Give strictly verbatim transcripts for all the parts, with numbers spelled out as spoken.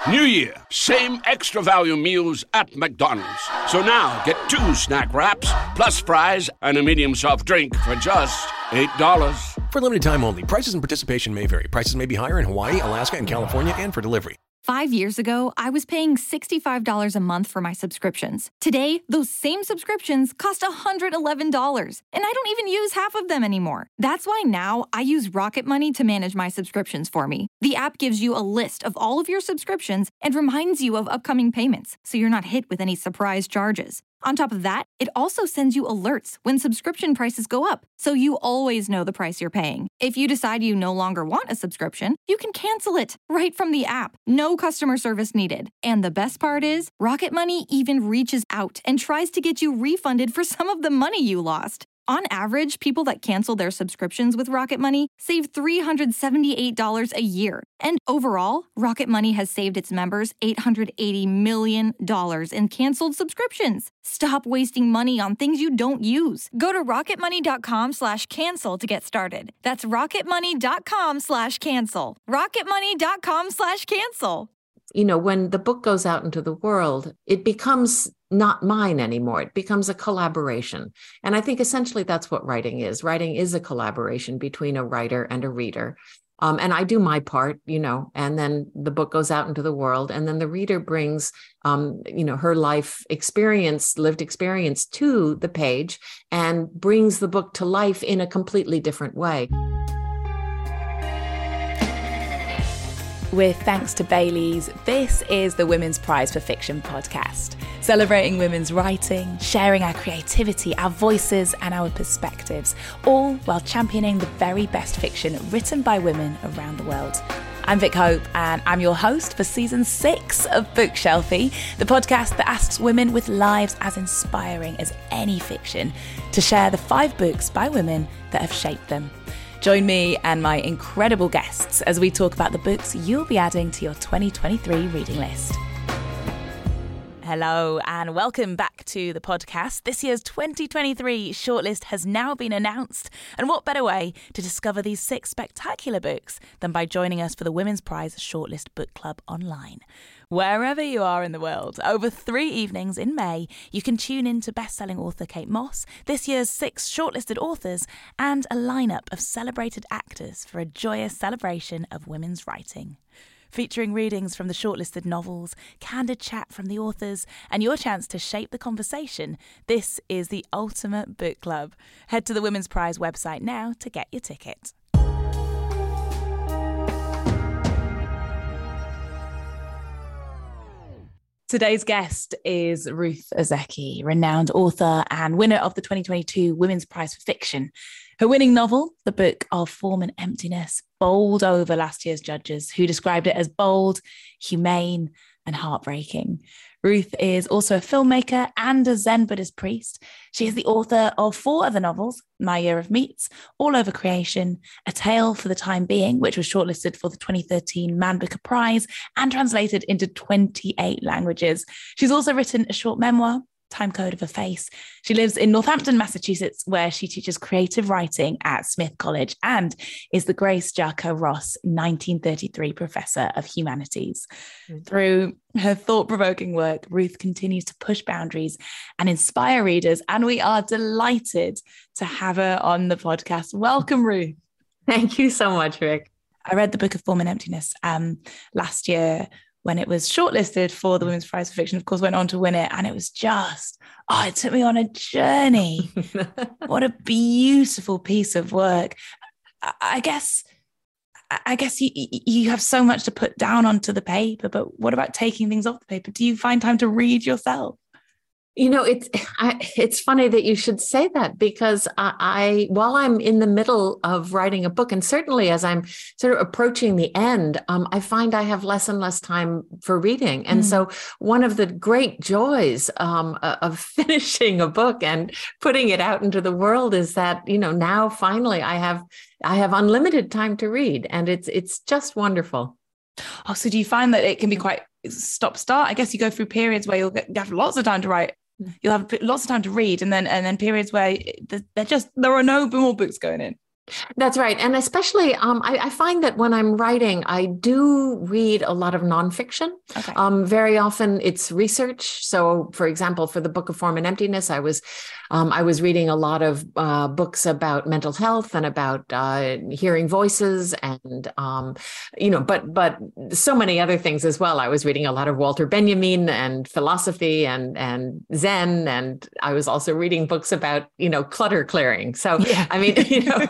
New year, same extra value meals at McDonald's. So now get two snack wraps, plus fries, and a medium soft drink for just eight dollars. For limited time only. Prices and participation may vary. Prices may be higher in Hawaii, Alaska, and California, and for delivery. Five years ago, I was paying sixty-five dollars a month for my subscriptions. Today, those same subscriptions cost one hundred eleven dollars, and I don't even use half of them anymore. That's why now I use Rocket Money to manage my subscriptions for me. The app gives you a list of all of your subscriptions and reminds you of upcoming payments, so you're not hit with any surprise charges. On top of that, it also sends you alerts when subscription prices go up, so you always know the price you're paying. If you decide you no longer want a subscription, you can cancel it right from the app. No customer service needed. And the best part is, Rocket Money even reaches out and tries to get you refunded for some of the money you lost. On average, people that cancel their subscriptions with Rocket Money save three hundred seventy-eight dollars a year. And overall, Rocket Money has saved its members eight hundred eighty million dollars in canceled subscriptions. Stop wasting money on things you don't use. Go to rocketmoney.com slash cancel to get started. That's rocketmoney.com slash cancel. rocketmoney.com slash cancel. You know, when the book goes out into the world, it becomes not mine anymore. It becomes a collaboration. And I think essentially that's what writing is. Writing is a collaboration between a writer and a reader. Um, and I do my part, you know, and then the book goes out into the world, and then the reader brings, um, you know, her life experience, lived experience to the page and brings the book to life in a completely different way. With thanks to Baileys, this is the Women's Prize for Fiction podcast, celebrating women's writing, sharing our creativity, our voices, and our perspectives, all while championing the very best fiction written by women around the world. I'm Vic Hope, and I'm your host for season six of Bookshelfie, the podcast that asks women with lives as inspiring as any fiction to share the five books by women that have shaped them. Join me and my incredible guests as we talk about the books you'll be adding to your twenty twenty-three reading list. Hello and welcome back to the podcast. This year's twenty twenty-three shortlist has now been announced, and what better way to discover these six spectacular books than by joining us for the Women's Prize Shortlist Book Club online. Wherever you are in the world, over three evenings in May, you can tune in to best-selling author Kate Moss, this year's six shortlisted authors, and a lineup of celebrated actors for a joyous celebration of women's writing. Featuring readings from the shortlisted novels, candid chat from the authors, and your chance to shape the conversation, this is the ultimate book club. Head to the Women's Prize website now to get your ticket. Today's guest is Ruth Ozeki, renowned author and winner of the twenty twenty-two Women's Prize for Fiction. Her winning novel, The Book of Form and Emptiness, bowled over last year's judges, who described it as bold, humane, and heartbreaking. Ruth is also a filmmaker and a Zen Buddhist priest. She is the author of four other novels: My Year of Meats, All Over Creation, A Tale for the Time Being, which was shortlisted for the twenty thirteen Man Booker Prize and translated into twenty-eight languages. She's also written a short memoir, Time Code of a Face. She lives in Northampton, Massachusetts, where she teaches creative writing at Smith College and is the Grace Jarko Ross nineteen thirty-three Professor of Humanities. Mm-hmm. Through her thought-provoking work, Ruth continues to push boundaries and inspire readers, and we are delighted to have her on the podcast. Welcome, Ruth. Thank you so much, Rick. I read The Book of Form and Emptiness um, last year when it was shortlisted for the Women's Prize for Fiction, of course, went on to win it. And it was just, oh, it took me on a journey. What a beautiful piece of work. I guess, I guess you, you have so much to put down onto the paper, but what about taking things off the paper? Do you find time to read yourself? You know, it's I, it's funny that you should say that, because I, I, while I'm in the middle of writing a book, and certainly as I'm sort of approaching the end, um, I find I have less and less time for reading. And mm. so one of the great joys um, of finishing a book and putting it out into the world is that, you know, now finally I have I have unlimited time to read, and it's it's just wonderful. Oh, so do you find that it can be quite stop start? I guess you go through periods where you'll get, you have lots of time to write. You'll have lots of time to read, and then and then periods where they're just there are no more books going in. That's right. And especially, um, I, I find that when I'm writing, I do read a lot of nonfiction. Okay. Um, very often it's research. So, for example, for the Book of Form and Emptiness, I was um, I was reading a lot of uh, books about mental health and about uh, hearing voices, and um, you know, but but so many other things as well. I was reading a lot of Walter Benjamin and philosophy and and Zen, and I was also reading books about you know clutter clearing. So, Yeah. I mean, you know.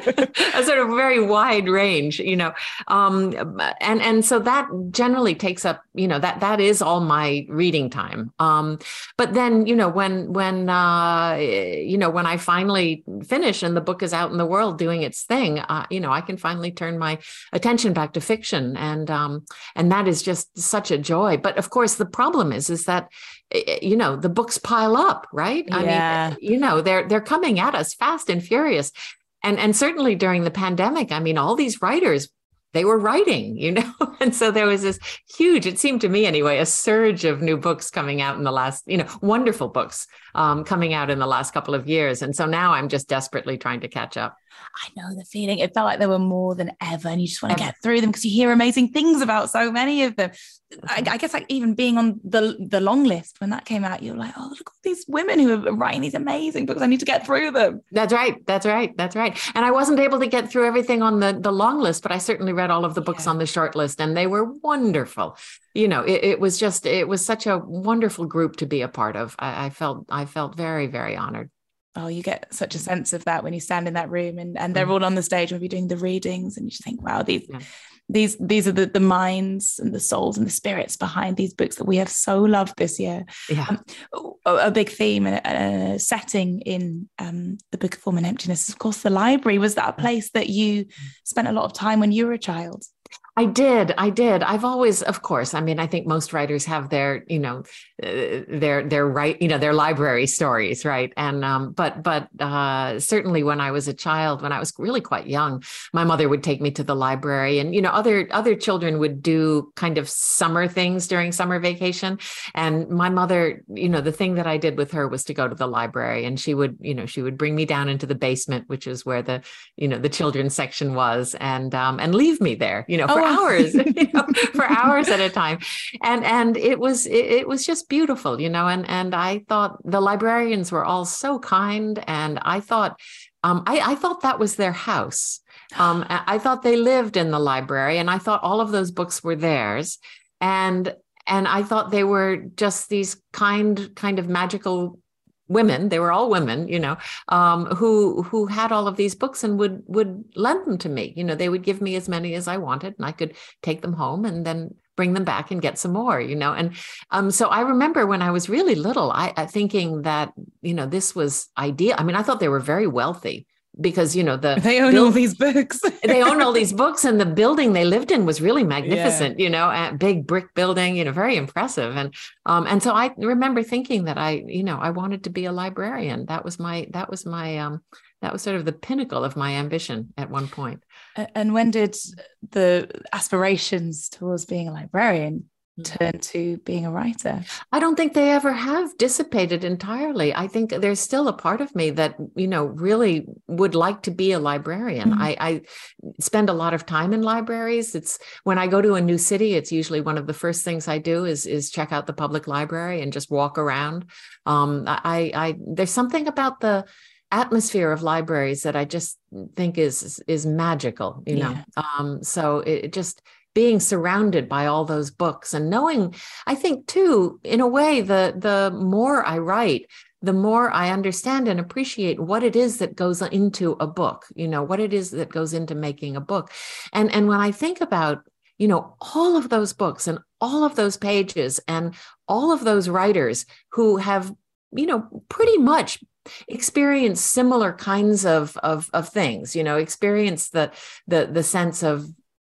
A sort of very wide range, you know, um, and and so that generally takes up, you know, that that is all my reading time. Um, but then, you know, when when uh, you know when I finally finish and the book is out in the world doing its thing, uh, you know, I can finally turn my attention back to fiction, and um, and that is just such a joy. But of course, the problem is is that you know the books pile up, right? Yeah. I mean, you know, they're they're coming at us fast and furious. And and certainly during the pandemic, I mean, all these writers, they were writing, you know, and so there was this huge, it seemed to me anyway, a surge of new books coming out in the last, you know, wonderful books um, coming out in the last couple of years. And so now I'm just desperately trying to catch up. I know the feeling. It felt like there were more than ever, and you just want to get through them because you hear amazing things about so many of them. I, I guess like even being on the the long list when that came out, you're like, oh, look at these women who are writing these amazing books. I need to get through them. That's right. That's right. That's right. And I wasn't able to get through everything on the the long list, but I certainly read all of the books yeah. on the short list, and they were wonderful. You know, it, it was just it was such a wonderful group to be a part of. I, I felt I felt very, very honored. Oh, you get such a sense of that when you stand in that room and, and they're all on the stage when you're doing the readings, and you just think, wow, these yeah. these these are the, the minds and the souls and the spirits behind these books that we have so loved this year. Yeah. Um, a, a big theme and a, a setting in um, the Book of Form and Emptiness, of course, the library. Was that a place that you spent a lot of time when you were a child? I did. I did. I've always, of course, I mean, I think most writers have their, you know, uh, their, their right, you know, their library stories. Right. And, um, but, but, uh, certainly when I was a child, when I was really quite young, my mother would take me to the library, and, you know, other, other children would do kind of summer things during summer vacation. And my mother, you know, the thing that I did with her was to go to the library, and she would, you know, she would bring me down into the basement, which is where the, you know, the children's section was, and, um, and leave me there, you know, for oh. hours, you know, for hours at a time. And, and it was, it, it was just beautiful, you know, and, and I thought the librarians were all so kind. And I thought, um, I, I thought that was their house. Um, I thought they lived in the library, and I thought all of those books were theirs. And, and I thought they were just these kind, kind of magical women. They were all women, you know, um, who who had all of these books and would would lend them to me. You know, they would give me as many as I wanted, and I could take them home and then bring them back and get some more, you know. And um, so I remember when I was really little, I, I thinking that, you know, this was ideal. I mean, I thought they were very wealthy, because, you know, the they own build, all these books. They own all these books, and the building they lived in was really magnificent, yeah. you know, a big brick building, you know, very impressive. And um, and so I remember thinking that I, you know, I wanted to be a librarian. That was my, that was my, um, that was sort of the pinnacle of my ambition at one point. And when did the aspirations towards being a librarian turn to being a writer? I don't think they ever have dissipated entirely. I think there's still a part of me that, you know, really would like to be a librarian. Mm-hmm. I, I spend a lot of time in libraries. It's when I go to a new city, it's usually one of the first things I do is, is check out the public library and just walk around. Um, I, I, there's something about the atmosphere of libraries that I just think is, is magical, you know? Yeah. Um, so it, it just, being surrounded by all those books and knowing, I think too, in a way, the, the more I write, the more I understand and appreciate what it is that goes into a book, you know, what it is that goes into making a book. And, and when I think about, you know, all of those books and all of those pages and all of those writers who have, you know, pretty much experience similar kinds of, of, of things, you know, experience the, the, the sense of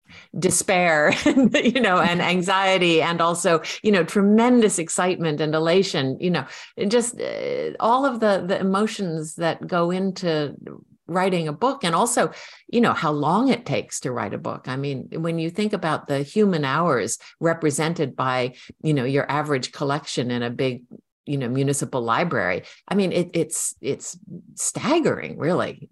despair, you know, and anxiety, and also, you know, tremendous excitement and elation, you know, just uh, all of the, the emotions that go into writing a book. And also, you know, how long it takes to write a book. I mean, when you think about the human hours represented by, you know, your average collection in a big, you know, municipal library, I mean, it, it's, it's staggering, really, you know.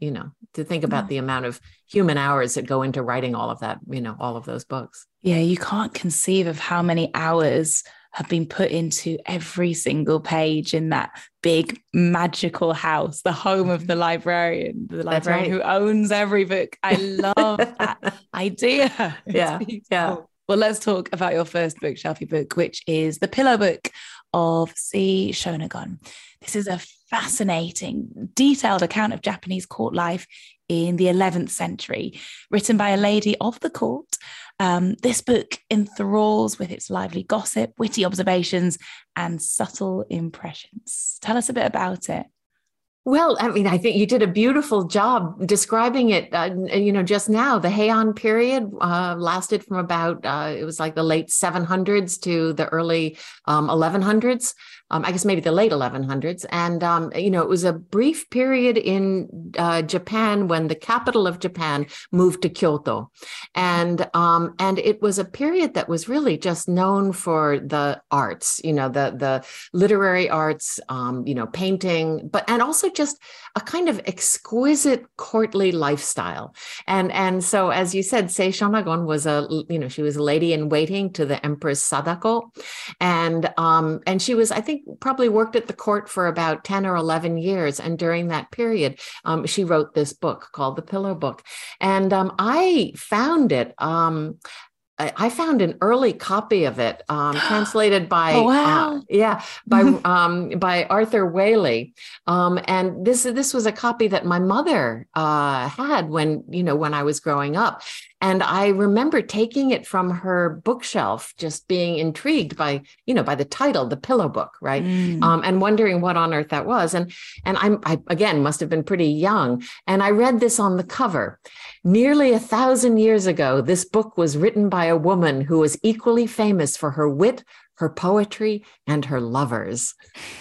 to think about the amount of human hours that go into writing all of that, you know, all of those books. Yeah, you can't conceive of how many hours have been put into every single page in that big magical house, the home of the librarian, the librarian right. who owns every book. I love that idea. Yeah, yeah. Well, let's talk about your first bookshelfy book, which is The Pillow Book of Sei Shonagon. This is a fascinating, detailed account of Japanese court life in the eleventh century, written by a lady of the court. Um, this book enthralls with its lively gossip, witty observations, and subtle impressions. Tell us a bit about it. Well, I mean, I think you did a beautiful job describing it. Uh, you know, just now, the Heian period uh, lasted from about, uh, it was like the late seven hundreds to the early um, eleven hundreds. Um, I guess maybe the late eleven hundreds. And, um, you know, it was a brief period in uh, Japan when the capital of Japan moved to Kyoto. And um, and it was a period that was really just known for the arts, you know, the, the literary arts, um, you know, painting, but and also just a kind of exquisite courtly lifestyle. And, and so, as you said, Sei Shonagon was a, you know, she was a lady in waiting to the Empress Sadako. And, um, and she was, I think, probably worked at the court for about ten or eleven years. And during that period, um, she wrote this book called The Pillow Book. And um, I found it, um, I found an early copy of it, um, translated by, oh, wow. uh, yeah, by um, by Arthur Whaley, um, and this this was a copy that my mother uh, had when you know when I was growing up, and I remember taking it from her bookshelf, just being intrigued by you know by the title, The Pillow Book, right, mm. um, and wondering what on earth that was, and and I'm I again must have been pretty young, and I read this on the cover. Nearly a thousand years ago, this book was written by a woman who was equally famous for her wit, her poetry, and her lovers.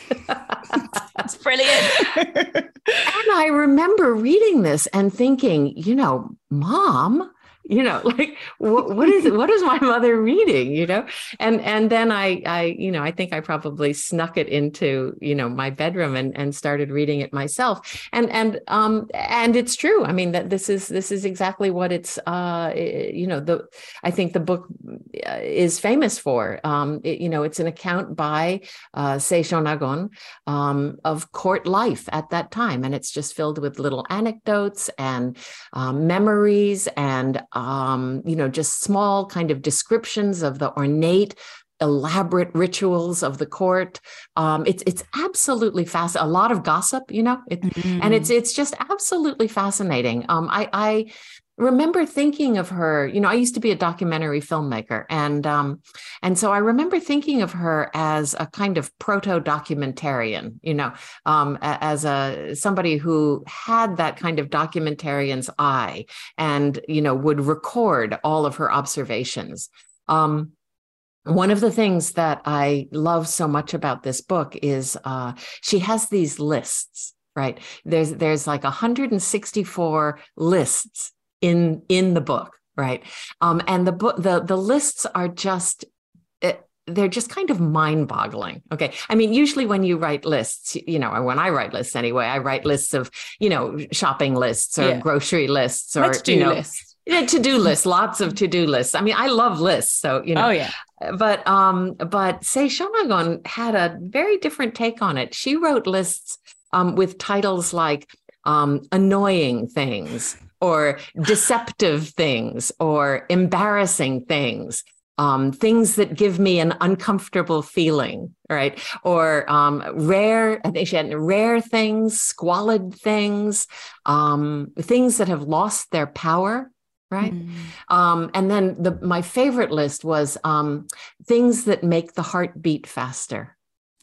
That's brilliant. And I remember reading this and thinking, you know, Mom, you know, like, what, what is what is my mother reading, you know? And and then I, I, you know, I think I probably snuck it into, you know, my bedroom and, and started reading it myself. And and um and it's true. I mean, that this is this is exactly what it's, uh, you know, the I think the book is famous for. Um, it, you know, it's an account by uh, Sei Shonagon um, of court life at that time. And it's just filled with little anecdotes and um, memories and Um, you know, just small kind of descriptions of the ornate, elaborate rituals of the court. Um, it's it's absolutely fast. A lot of gossip, you know, it, mm-hmm. and it's it's just absolutely fascinating. Um, I, I remember thinking of her. You know, I used to be a documentary filmmaker, and um, and so I remember thinking of her as a kind of proto-documentarian. You know, um, as a somebody who had that kind of documentarian's eye, and you know, would record all of her observations. Um, One of the things that I love so much about this book is uh, she has these lists, right? There's there's like one hundred sixty-four lists in in the book, right? Um, and the book the the lists are just they're just kind of mind-boggling. Okay, I mean, usually when you write lists, you know, or when I write lists anyway, I write lists of you know shopping lists or yeah. grocery lists or to-do you know. lists. Yeah, to-do lists, lots of to-do lists. I mean, I love lists, so you know. Oh yeah. But um, but Sei Shonagon had a very different take on it. She wrote lists um, with titles like um, annoying things or deceptive things or embarrassing things. Um, things that give me an uncomfortable feeling, right? Or um, rare, I think she had rare things, squalid things, um, things that have lost their power. Right. Mm. Um, and then the, my favorite list was um, things that make the heart beat faster.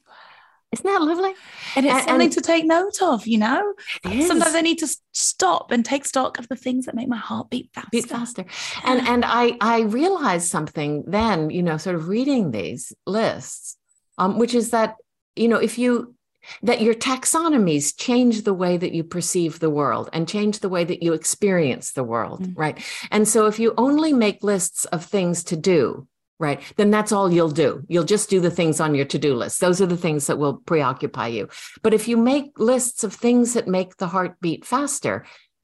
Isn't that lovely? And it's and, something and, to take note of, you know? Sometimes I need to stop and take stock of the things that make my heart beat faster. Beat faster. And, and I, I realized something then, you know, sort of reading these lists, um, which is that, you know, if you, that your taxonomies change the way that you perceive the world and change the way that you experience the world, mm-hmm. right? And so if you only make lists of things to do, right, then that's all you'll do. You'll just do the things on your to-do list. Those are the things that will preoccupy you. But if you make lists of things that make the heart beat faster,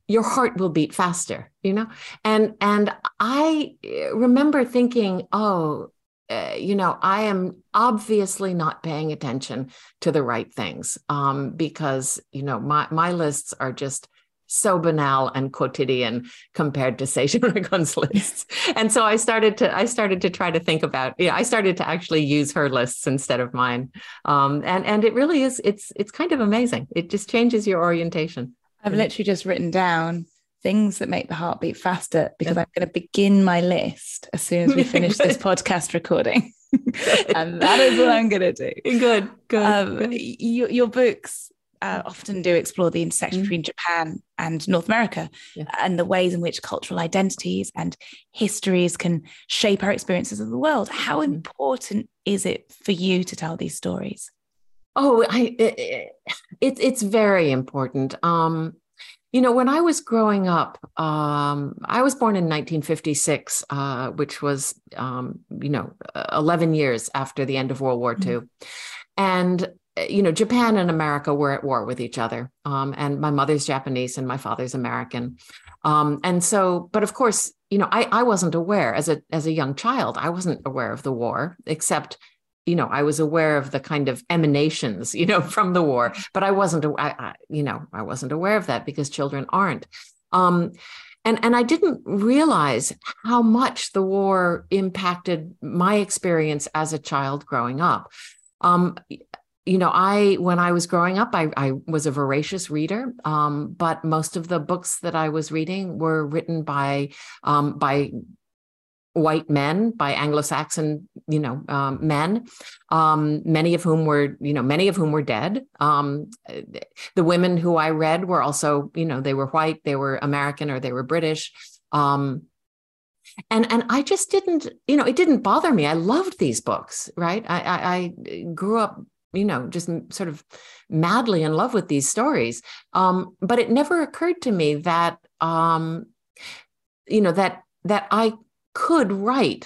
your heart will beat faster, you know? And, and I remember thinking, oh, uh, you know, I am obviously not paying attention to the right things, um, because, you know, my, my lists are just so banal and quotidian compared to Saoirse Ronan lists. And so I started to, I started to try to think about, yeah, I started to actually use her lists instead of mine. Um, and, and it really is, it's, it's kind of amazing. It just changes your orientation. I've literally just written down things that make the heart beat faster, because I'm going to begin my list as soon as we finish this podcast recording. And that is what I'm going to do. Good, good. Um, good. Your, your books uh, often do explore the intersection mm. between Japan and North America, yeah. and the ways in which cultural identities and histories can shape our experiences of the world. How mm. important is it for you to tell these stories? Oh, I, it, it, it's very important. Um, you know, when I was growing up, um, I was born in nineteen fifty-six, uh, which was, um, you know, eleven years after the end of World War Two. Mm-hmm. And, you know, Japan and America were at war with each other. Um, and my mother's Japanese and my father's American. Um, and so, but of course, you know, I, I wasn't aware as a, as a young child, I wasn't aware of the war, except you know, I was aware of the kind of emanations, you know, from the war, but I wasn't, I, I, you know, I wasn't aware of that because children aren't. Um, and, and I didn't realize how much the war impacted my experience as a child growing up. Um, you know, I, when I was growing up, I, I was a voracious reader, um, but most of the books that I was reading were written by, um, by white men, by Anglo-Saxon, you know, um, men, um, many of whom were, you know, many of whom were dead. Um, the women who I read were also, you know, they were white, they were American, or they were British. Um, and, and I just didn't, you know, it didn't bother me. I loved these books, right? I, I, I grew up, you know, just sort of madly in love with these stories. Um, but it never occurred to me that, um, you know, that, that I could write,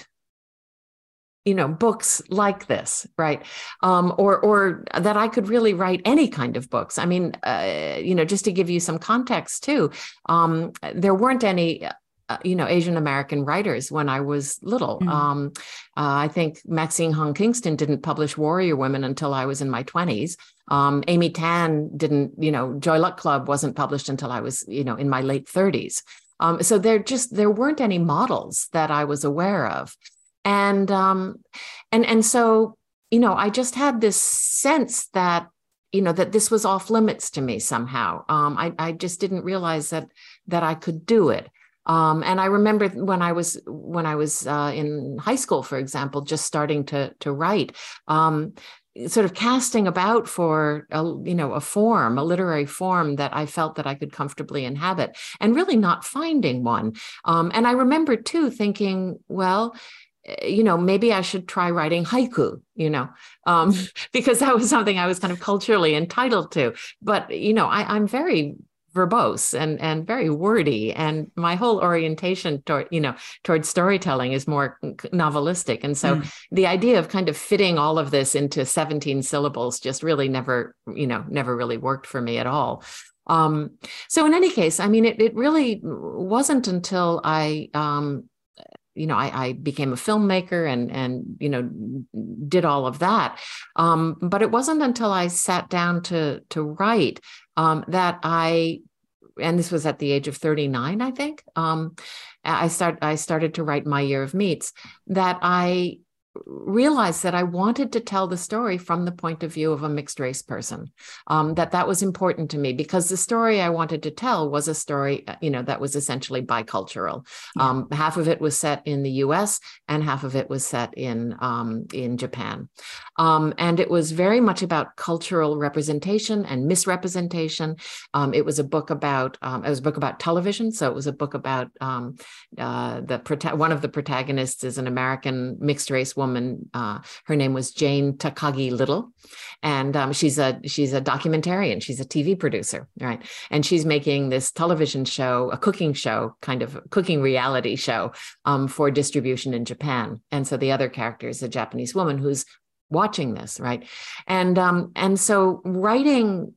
you know, books like this, right? Um, or, or that I could really write any kind of books. I mean, uh, you know, just to give you some context too, um, there weren't any, uh, you know, Asian American writers when I was little. Mm. Um, uh, I think Maxine Hong Kingston didn't publish Warrior Women until I was in my twenties. Um, Amy Tan didn't, you know, Joy Luck Club wasn't published until I was, you know, in my late thirties. Um, so there just, there weren't any models that I was aware of. And, um, and, and so, you know, I just had this sense that, you know, that this was off limits to me somehow. Um, I, I just didn't realize that, that I could do it. Um, and I remember when I was, when I was uh, in high school, for example, just starting to, to write, um, sort of casting about for a, you know, a form, a literary form that I felt that I could comfortably inhabit, and really not finding one. Um, and I remember too thinking, well, you know, maybe I should try writing haiku, you know, um, because that was something I was kind of culturally entitled to. But, you know, I, I'm very verbose and, and very wordy, and my whole orientation toward, you know, towards storytelling is more novelistic. And so mm. the idea of kind of fitting all of this into seventeen syllables just really never, you know, never really worked for me at all. Um, so in any case, I mean, it, it really wasn't until I, um, you know, I, I became a filmmaker and, and, you know, did all of that. Um, but it wasn't until I sat down to, to write um, that I, and this was at the age of thirty-nine, I think, um, I start, I started to write My Year of Meats, that I realized that I wanted to tell the story from the point of view of a mixed race person, um, that that was important to me, because the story I wanted to tell was a story, you know, that was essentially bicultural. Yeah. Um, half of it was set in the U S and half of it was set in, um, in Japan. Um, and it was very much about cultural representation and misrepresentation. Um, it was a book about, um, it was a book about television. So it was a book about um, uh, the, prota- one of the protagonists is an American mixed race woman. Uh, her name was Jane Takagi Little, and um, she's a she's a documentarian. She's a T V producer, right? And she's making this television show, a cooking show, kind of cooking reality show um, for distribution in Japan. And so the other character is a Japanese woman who's watching this, right? And um, and so writing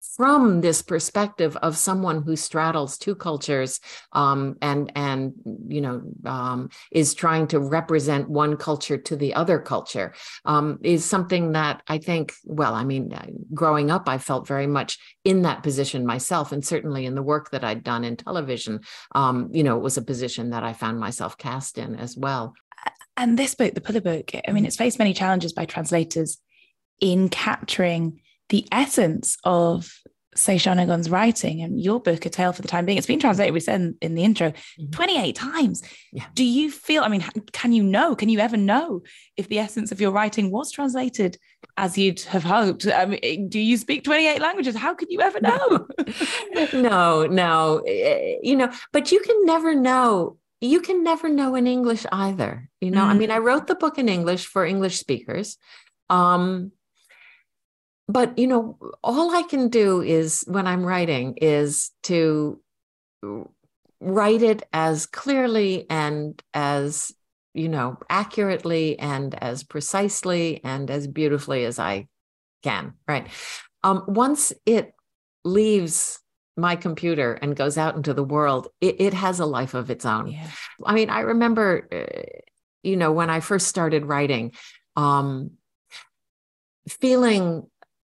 from this perspective of someone who straddles two cultures, um, and and you know um, is trying to represent one culture to the other culture, um, is something that I think. Well, I mean, growing up, I felt very much in that position myself, and certainly in the work that I'd done in television, um, you know, it was a position that I found myself cast in as well. And this book, the Puller book, I mean, it's faced many challenges by translators in capturing the essence of Saoirse Gun's writing. And your book, A Tale for the Time Being, it's been translated, we said in, in the intro, mm-hmm. twenty-eight times. Yeah. Do you feel, I mean, can you know, can you ever know if the essence of your writing was translated as you'd have hoped? I mean, do you speak twenty-eight languages? How could you ever know? no, no, you know, but you can never know. You can never know in English either. You know, mm-hmm. I mean, I wrote the book in English for English speakers. Um, But, you know, all I can do is when I'm writing is to write it as clearly and as, you know, accurately and as precisely and as beautifully as I can. Right. Um, once it leaves my computer and goes out into the world, it, it has a life of its own. Yeah. I mean, I remember, uh, you know, when I first started writing, um, feeling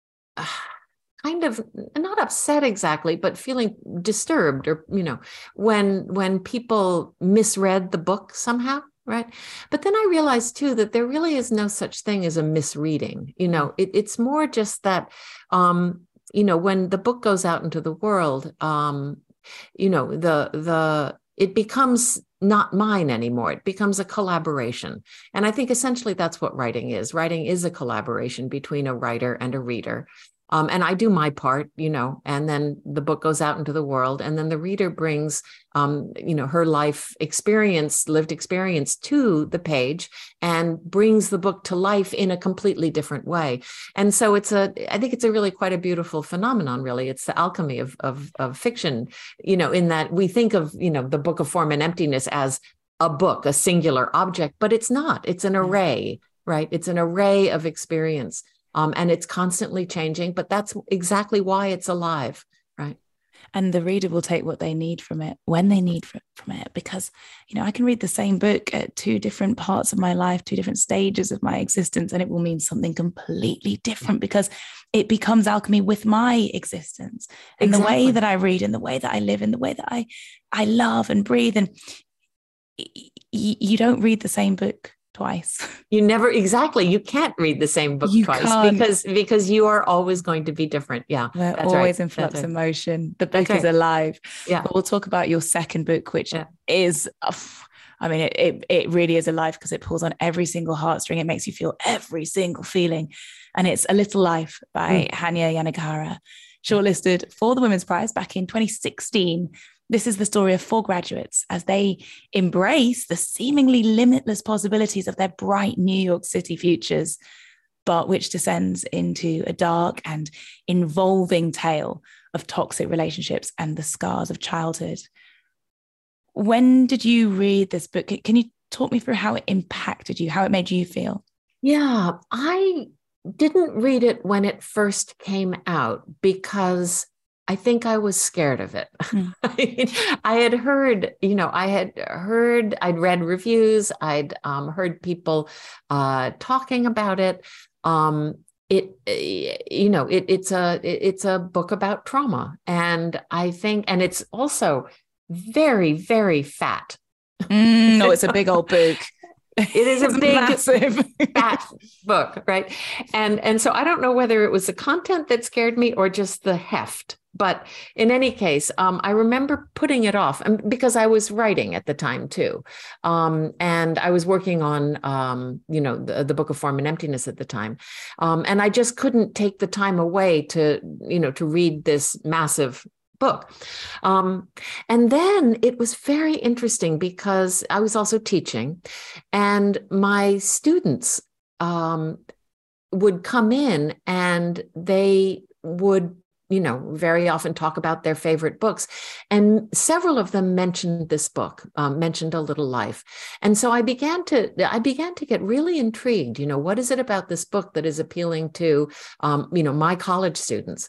kind of not upset exactly, but feeling disturbed, or, you know, when when people misread the book somehow, right? But then I realized too that there really is no such thing as a misreading. You know, it, it's more just that, um, you know, when the book goes out into the world, um, you know, the the it becomes not mine anymore. It becomes a collaboration. And I think essentially that's what writing is. Writing is a collaboration between a writer and a reader. Um, and I do my part, you know, and then the book goes out into the world, and then the reader brings, um, you know, her life experience, lived experience to the page, and brings the book to life in a completely different way. And so it's a, I think it's a really quite a beautiful phenomenon, really. It's the alchemy of, of, of fiction, you know, in that we think of, you know, the Book of Form and Emptiness as a book, a singular object, but it's not. It's an array, right? It's an array of experience. Um, and it's constantly changing, but that's exactly why it's alive, right? And the reader will take what they need from it when they need from it, because, you know, I can read the same book at two different parts of my life, two different stages of my existence, and it will mean something completely different because it becomes alchemy with my existence and exactly. the way that I read and the way that I live and the way that I, I love and breathe. And y- you don't read the same book twice. You never, exactly. You can't read the same book you twice can't. because because you are always going to be different. Yeah. They're that's always right. in flux that's and right. motion. The book okay. is alive. Yeah. But we'll talk about your second book, which yeah. is, I mean, it, it, it really is alive because it pulls on every single heartstring. It makes you feel every single feeling. And it's A Little Life by mm. Hanya Yanagihara, shortlisted for the Women's Prize back in twenty sixteen. This is the story of four graduates as they embrace the seemingly limitless possibilities of their bright New York City futures, but which descends into a dark and involving tale of toxic relationships and the scars of childhood. When did you read this book? Can you talk me through how it impacted you, how it made you feel? Yeah, I didn't read it when it first came out because I think I was scared of it. Mm. I had heard, you know, I had heard, I'd read reviews, I'd um, heard people uh, talking about it. Um, it, you know, it, it's a, it's a book about trauma. And I think, and it's also very, very fat. Mm, no, it's a big old book. It is a it's big, massive fat book, right? And, and so I don't know whether it was the content that scared me or just the heft. But in any case, um, I remember putting it off because I was writing at the time too. Um, and I was working on, um, you know, the, the Book of Form and Emptiness at the time. Um, and I just couldn't take the time away to, you know, to read this massive book. Um, and then it was very interesting because I was also teaching, and my students um, would come in and they would, you know, very often talk about their favorite books. And several of them mentioned this book, um, mentioned A Little Life. And so I began to, I began to get really intrigued, you know, what is it about this book that is appealing to, um, you know, my college students?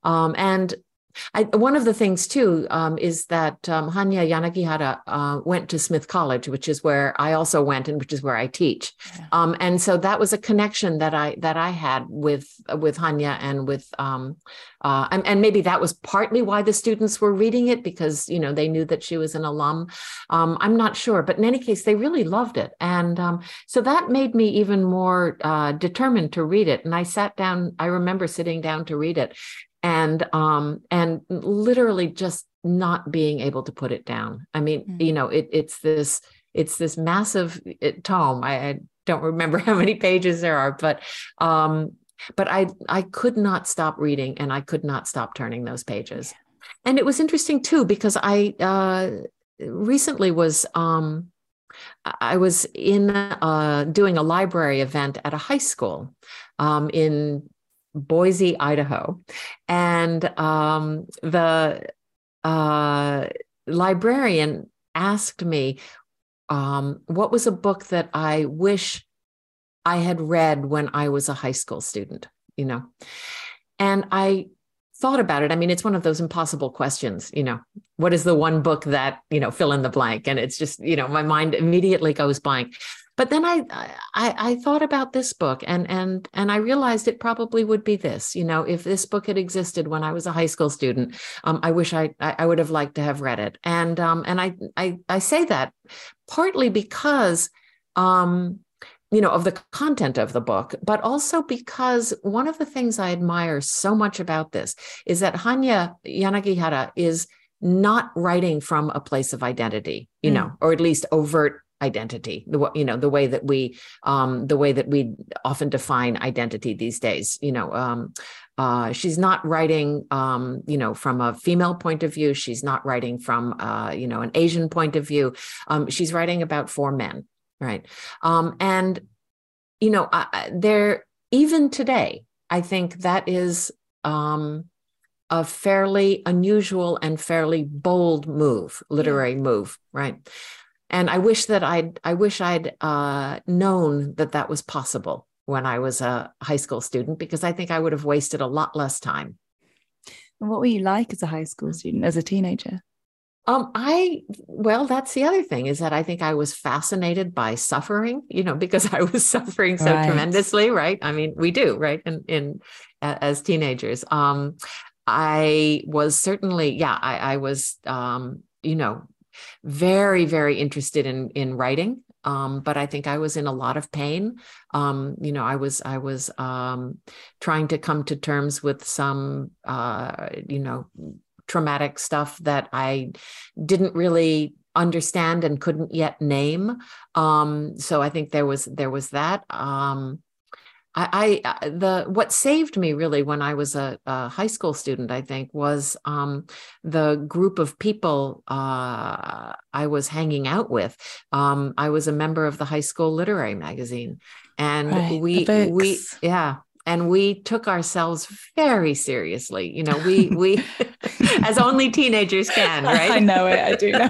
Um, and I, one of the things, too, um, is that um, Hanya Yanagihara uh, went to Smith College, which is where I also went and which is where I teach. Yeah. Um, and so that was a connection that I that I had with with Hanya and with um, uh, and, and maybe that was partly why the students were reading it, because, you know, they knew that she was an alum. Um, I'm not sure. But in any case, they really loved it. And um, so that made me even more uh, determined to read it. And I sat down. I remember sitting down to read it. And um, and literally just not being able to put it down. I mean, mm-hmm. you know, it, it's this it's this massive it, tome. I, I don't remember how many pages there are, but um, but I I could not stop reading, and I could not stop turning those pages. Yeah. And it was interesting too, because I uh, recently was um, I was in uh, doing a library event at a high school um, in Boise, Idaho. And um, the uh, librarian asked me um, what was a book that I wish I had read when I was a high school student, you know. And I thought about it. I mean, it's one of those impossible questions, you know, what is the one book that, you know, fill in the blank? And it's just, you know, my mind immediately goes blank. But then I, I, I thought about this book, and and and I realized it probably would be this. You know, if this book had existed when I was a high school student, um, I wish I I would have liked to have read it. And um, and I I I say that partly because um, you know, of the content of the book, but also because one of the things I admire so much about this is that Hanya Yanagihara is not writing from a place of identity, you mm. know, or at least overt identity, the you know the way that we um the way that we often define identity these days. You know, um uh she's not writing um you know from a female point of view. She's not writing from uh you know an Asian point of view. Um she's writing about four men, right? Um and you know I, there even today, I think that is um a fairly unusual and fairly bold move, literary yeah. move, right? And I wish that I'd, I wish I'd uh, known that that was possible when I was a high school student, because I think I would have wasted a lot less time. And what were you like as a high school student, as a teenager? Um, I, well, that's the other thing, is that I think I was fascinated by suffering, you know, because I was suffering so right. tremendously, right? I mean, we do, right? In, in as teenagers. Um, I was certainly, yeah, I, I was, um, you know, very, very interested in in writing, um, but I think I was in a lot of pain. Um, you know, I was I was um, trying to come to terms with some, uh, you know, traumatic stuff that I didn't really understand and couldn't yet name. Um, so I think there was there was that. Um, I, I the what saved me really when I was a, a high school student, I think, was um, the group of people uh, I was hanging out with. Um, I was a member of the high school literary magazine, and right, we we yeah. And we took ourselves very seriously. You know, we we as only teenagers can, right? I know it. I do know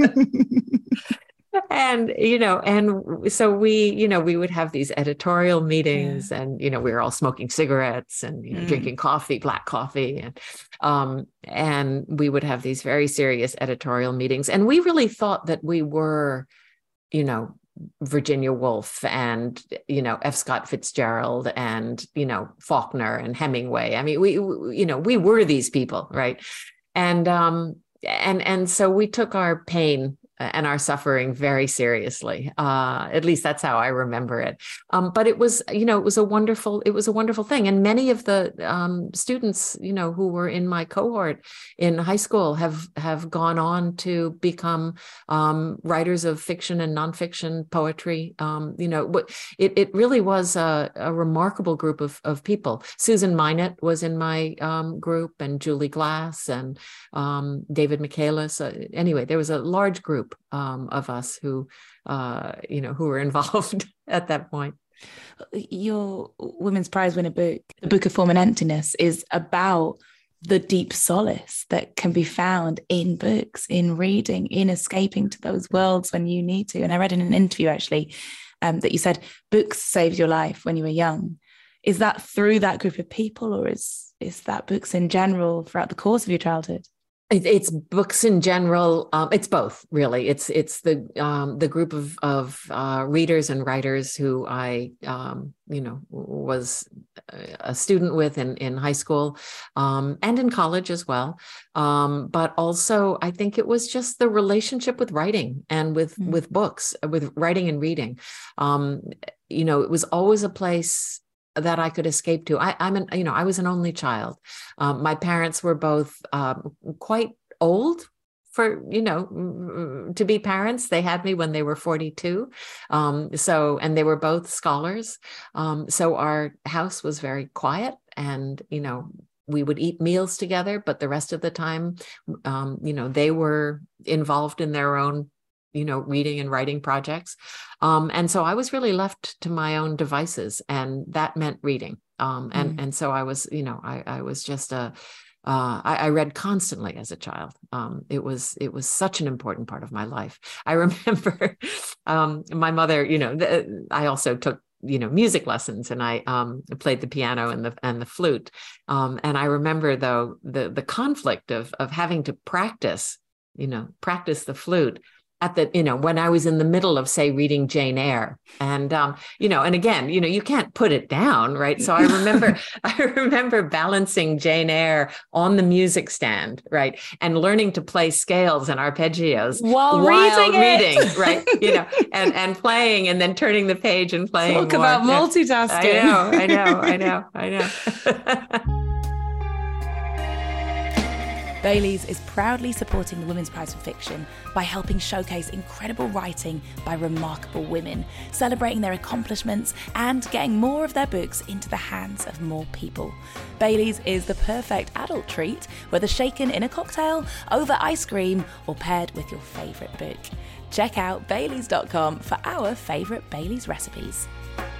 it. And, you know, and so we, you know, we would have these editorial meetings, yeah. and, you know, we were all smoking cigarettes and, you know, mm. drinking coffee, black coffee. And, um, and we would have these very serious editorial meetings. And we really thought that we were, you know, Virginia Woolf and, you know, F. Scott Fitzgerald and, you know, Faulkner and Hemingway. I mean, we, we you know, we were these people, right? And, um, and, and so we took our pain and our suffering very seriously. Uh, at least that's how I remember it. Um, but it was, you know, it was a wonderful, it was a wonderful thing. And many of the um, students, you know, who were in my cohort in high school have have gone on to become um, writers of fiction and nonfiction poetry. Um, you know, it it really was a, a remarkable group of of people. Susan Minot was in my um, group, and Julie Glass, and um, David Michaelis. Uh, anyway, there was a large group Um, of us who, uh, you know, who were involved at that point. Your Women's Prize winner book, The Book of Form and Emptiness, is about the deep solace that can be found in books, in reading, in escaping to those worlds when you need to. And I read in an interview, actually, um, that you said books saved your life when you were young. Is that through that group of people, or is is that books in general throughout the course of your childhood? It's books in general. Um, it's both, really. It's it's the um, the group of of uh, readers and writers who I um, you know was a student with in in high school um, and in college as well. Um, but also, I think it was just the relationship with writing and with mm. with books, with writing and reading. Um, you know, it was always a place that I could escape to. I, I'm an, you know, I was an only child. Um, my parents were both um, quite old for, you know, to be parents. They had me when they were forty-two. Um, so, and they were both scholars. Um, so our house was very quiet, and, you know, we would eat meals together, but the rest of the time, um, you know, they were involved in their own, you know, reading and writing projects. Um, and so I was really left to my own devices, and that meant reading. Um, and, mm. and so I was, you know, I, I was just a, uh, I, I read constantly as a child. Um, it was, it was such an important part of my life. I remember um, my mother, you know, the, I also took, you know, music lessons, and I um, played the piano and the, and the flute. Um, and I remember though, the, the conflict of, of having to practice, you know, practice the flute at the, you know, when I was in the middle of, say, reading Jane Eyre, and, um, you know, and again, you know, you can't put it down, right? So I remember, I remember balancing Jane Eyre on the music stand, right? And learning to play scales and arpeggios while, while reading, reading right? You know, and, and playing, and then turning the page and playing. Talk more. about multitasking. I know, I know, I know, I know. Baileys is proudly supporting the Women's Prize for Fiction by helping showcase incredible writing by remarkable women, celebrating their accomplishments and getting more of their books into the hands of more people. Baileys is the perfect adult treat, whether shaken in a cocktail, over ice cream, or paired with your favourite book. Check out baileys dot com for our favourite Baileys recipes.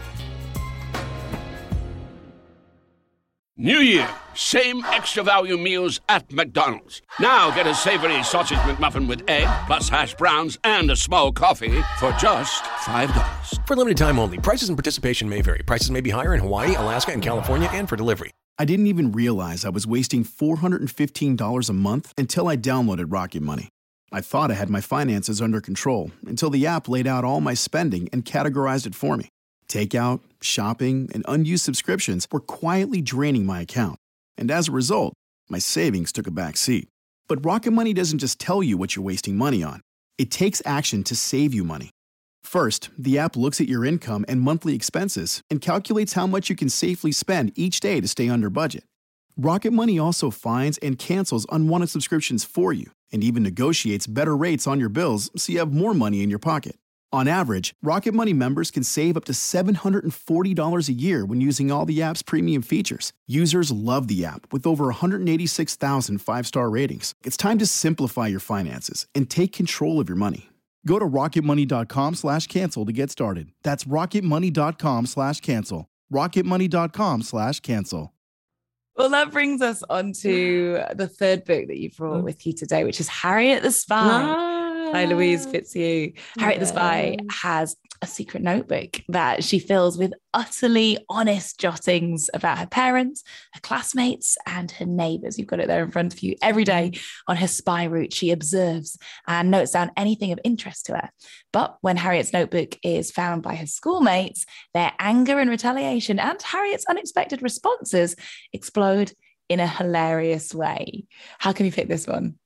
New Year, same extra value meals at McDonald's. Now get a savory sausage McMuffin with egg, plus hash browns and a small coffee for just five dollars. For limited time only. Prices and participation may vary. Prices may be higher in Hawaii, Alaska, and California, and for delivery. I didn't even realize I was wasting four hundred fifteen dollars a month until I downloaded Rocket Money. I thought I had my finances under control until the app laid out all my spending and categorized it for me. Takeout, shopping, and unused subscriptions were quietly draining my account. And as a result, my savings took a back seat. But Rocket Money doesn't just tell you what you're wasting money on. It takes action to save you money. First, the app looks at your income and monthly expenses and calculates how much you can safely spend each day to stay under budget. Rocket Money also finds and cancels unwanted subscriptions for you and even negotiates better rates on your bills so you have more money in your pocket. On average, Rocket Money members can save up to seven hundred forty dollars a year when using all the app's premium features. Users love the app with over one hundred eighty-six thousand five-star ratings. It's time to simplify your finances and take control of your money. Go to rocketmoney.com slash cancel to get started. That's rocketmoney.com slash cancel. rocketmoney.com slash cancel. Well, that brings us on to the third book that you brought with you today, which is Harriet the Spy. Ah. By Louise Fitzhugh. Harriet yeah. the Spy has a secret notebook that she fills with utterly honest jottings about her parents, her classmates, and her neighbours. You've got it there in front of you. Every day on her spy route, she observes and notes down anything of interest to her. But when Harriet's notebook is found by her schoolmates, their anger and retaliation and Harriet's unexpected responses explode in a hilarious way. How can you pick this one?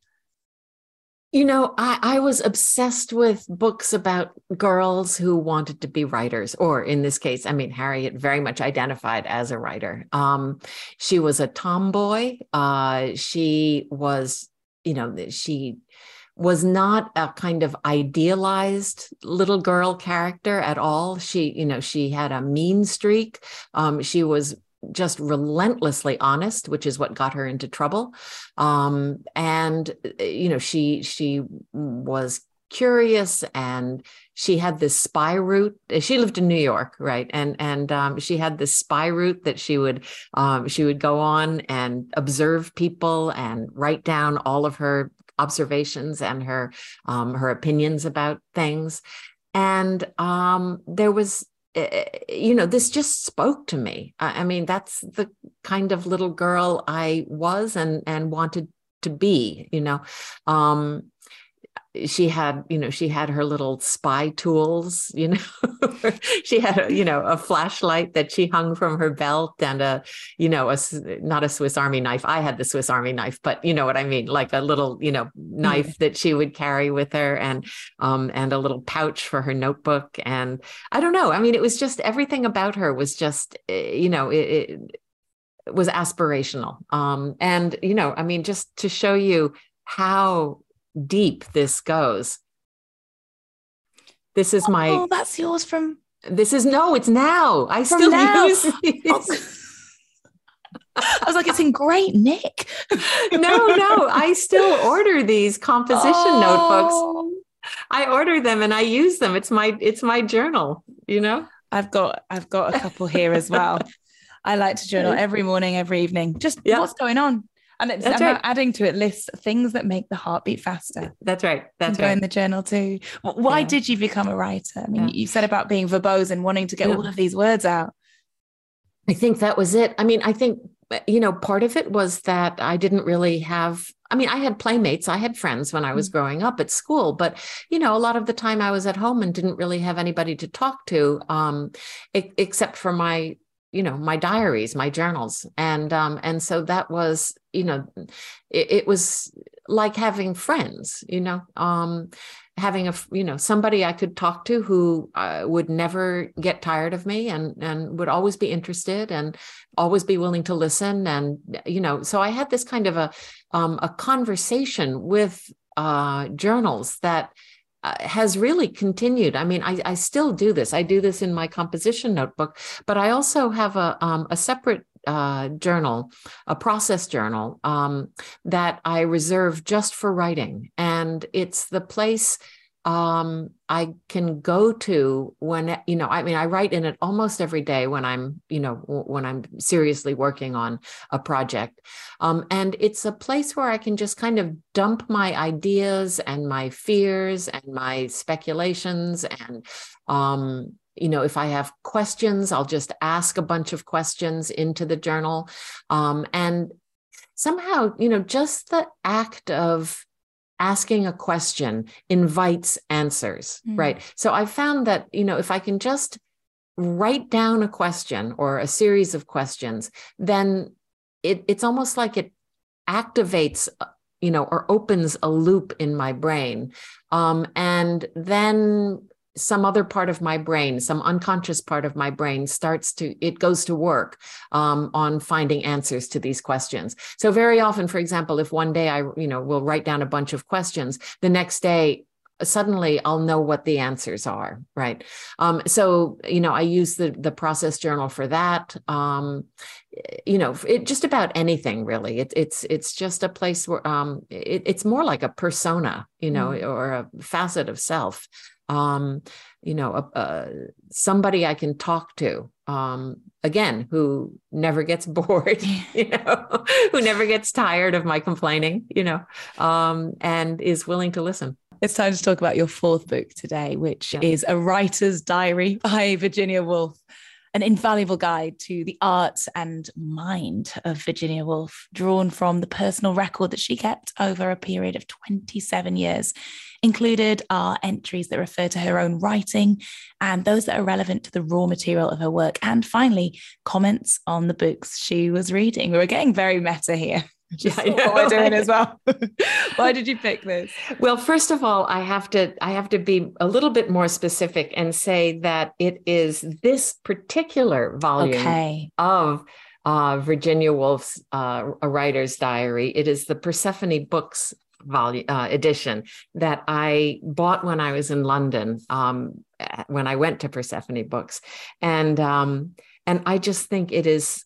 You know, I, I was obsessed with books about girls who wanted to be writers, or in this case, I mean, Harriet very much identified as a writer. Um, she was a tomboy. Uh, she was, you know, she was not a kind of idealized little girl character at all. She, you know, she had a mean streak. Um, she was just relentlessly honest, which is what got her into trouble. Um, and, you know, she, she was curious, and she had this spy route. She lived in New York, right? And, and, um, she had this spy route that she would, um, she would go on and observe people and write down all of her observations and her, um, her opinions about things. And, um, there was, you know, this just spoke to me. I, I mean, that's the kind of little girl I was and and wanted to be, you know. Um, she had, you know, she had her little spy tools, you know, she had, a, you know, a flashlight that she hung from her belt and a, you know, a, not a Swiss Army knife. I had the Swiss Army knife, but you know what I mean? Like a little, you know, knife mm. that she would carry with her and, um, and a little pouch for her notebook. And I don't know. I mean, it was just, everything about her was just, you know, it, it was aspirational. Um, and, you know, I mean, just to show you how deep this goes. This is my. Oh, that's yours from. This is no, it's now. I still now. use these. Oh. I was like, it's in great nick. no, no, I still order these composition oh. notebooks. I order them and I use them. It's my, it's my journal. You know. I've got, I've got a couple here as well. I like to journal every morning, every evening. Just yeah. what's going on. And it's That's right. adding to it lists things that make the heart beat faster. That's right. That's go right. in the journal too. Why yeah. did you become a writer? I mean, yeah. you said about being verbose and wanting to get yeah. all of these words out. I think that was it. I mean, I think, you know, part of it was that I didn't really have, I mean, I had playmates, I had friends when I was mm-hmm. growing up at school, but, you know, a lot of the time I was at home and didn't really have anybody to talk to, um, e- except for my, you know, my diaries, my journals. And, um, and so that was, you know, it, it was like having friends, you know, um, having a, you know, somebody I could talk to who uh, would never get tired of me and, and would always be interested and always be willing to listen. And, you know, so I had this kind of a, um, a conversation with uh, journals that Uh, has really continued. I mean, I, I still do this. I do this in my composition notebook, but I also have a um, a separate uh, journal, a process journal um, that I reserve just for writing. And it's the place um, I can go to when, you know, I mean, I write in it almost every day when I'm, you know, when I'm seriously working on a project. Um, and it's a place where I can just kind of dump my ideas and my fears and my speculations. And, um, you know, if I have questions, I'll just ask a bunch of questions into the journal. Um, and somehow, you know, just the act of asking a question invites answers, mm. right? So I found that, you know, if I can just write down a question or a series of questions, then it, it's almost like it activates, you know, or opens a loop in my brain. Um, and then some other part of my brain, some unconscious part of my brain starts to, it goes to work um, on finding answers to these questions. So very often, for example, if one day I, you know, will write down a bunch of questions, the next day, suddenly I'll know what the answers are, right? Um, so, you know, I use the, the process journal for that. Um, you know, it just about anything really. It, it's, it's just a place where um, it, it's more like a persona, you know, mm. or a facet of self. Um, you know, uh, uh, somebody I can talk to, um, again, who never gets bored, you know, who never gets tired of my complaining, you know, um, and is willing to listen. It's time to talk about your fourth book today, which yeah. is A Writer's Diary by Virginia Woolf, an invaluable guide to the art and mind of Virginia Woolf, drawn from the personal record that she kept over a period of twenty-seven years. Included are entries that refer to her own writing and those that are relevant to the raw material of her work. And finally, comments on the books she was reading. We were getting very meta here. Just yeah, what we're doing as well. Why did you pick this? Well, first of all, I have to I have to be a little bit more specific and say that it is this particular volume okay. of uh, Virginia Woolf's uh, A Writer's Diary. It is the Persephone Books volume uh, edition that I bought when I was in London, um, when I went to Persephone Books, and um, and I just think it is